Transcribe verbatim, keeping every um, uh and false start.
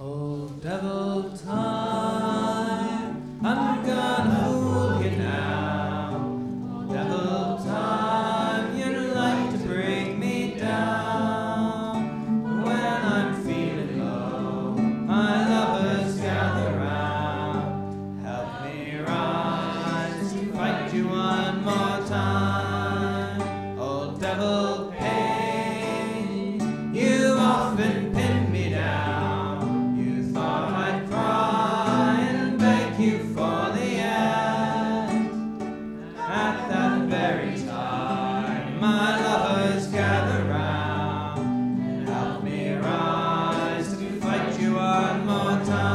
Oh, devil time, I'm gonna fool you now. Oh, devil time, you'd like to bring me down. When I'm feeling low, my lovers gather round. Help me rise to fight you one more time. Oh, devil pain, you often pin me down. You for the end. At that very time, my lovers gather round and help me rise to fight you one more time.